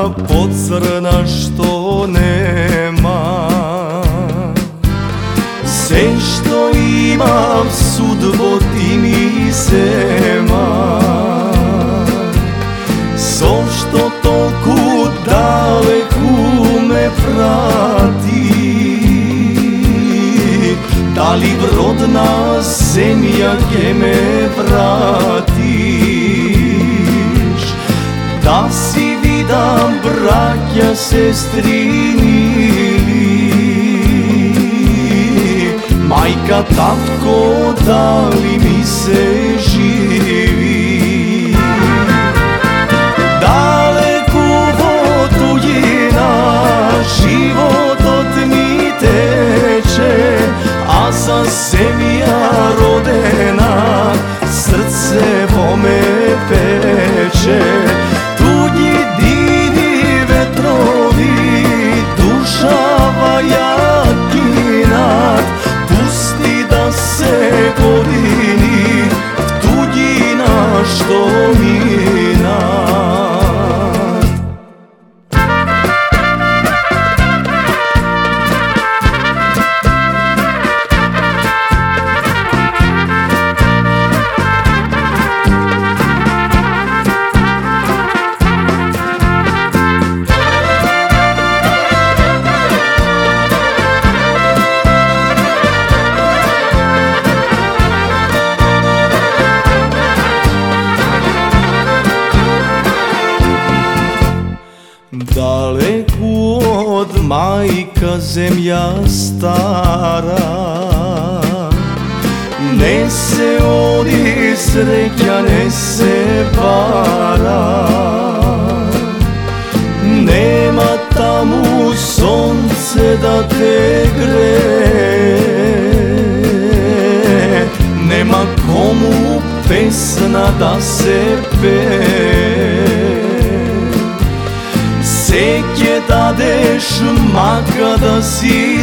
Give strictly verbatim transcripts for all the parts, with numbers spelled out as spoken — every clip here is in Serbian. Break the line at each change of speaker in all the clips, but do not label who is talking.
pocrna što nema. Sve što imam sudbo ti mi sema. So što toku daleku me prati, da li vrodna zemlja gdje me vratiš, da si vidam braća sestrini, majka, tatko, da li mi se živi. Daleku vodu je na život od mi teče, a za zemlja rodena srce bome peče. Tuđi divi vetrovi, dušava jakinat, pusti da se godini tuđina što minat. Daleku od majka zemlja stara, nese oni sreća, nese para. Nema tamo sonce da te gre, nema komu pesna da se peje. Seke dadeš maka da si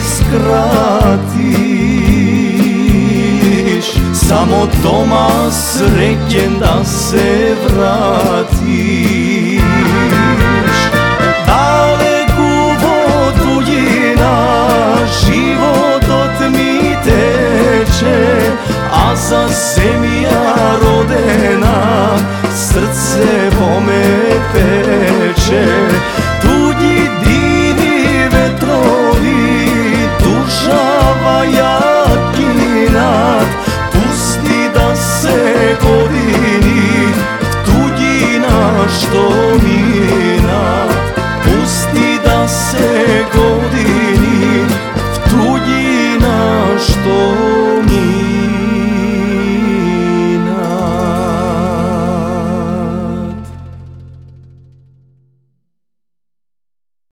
skratiš, samo doma srećen da se vratiš. Daleku vodu je na život od mi teče, a za zemlja rodena srce bome peče.